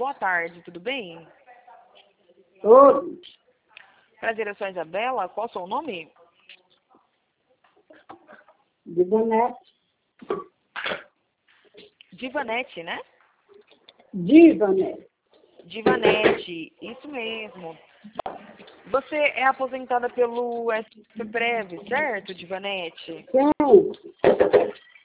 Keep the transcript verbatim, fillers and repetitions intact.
boa tarde, tudo bem? Oi, Prazer, eu sou a Isabela. Qual o seu nome? Divanete. Divanete, né? Divanete. Divanete, isso mesmo. Você é aposentada pelo S P Prev, certo, Divanete? Quem?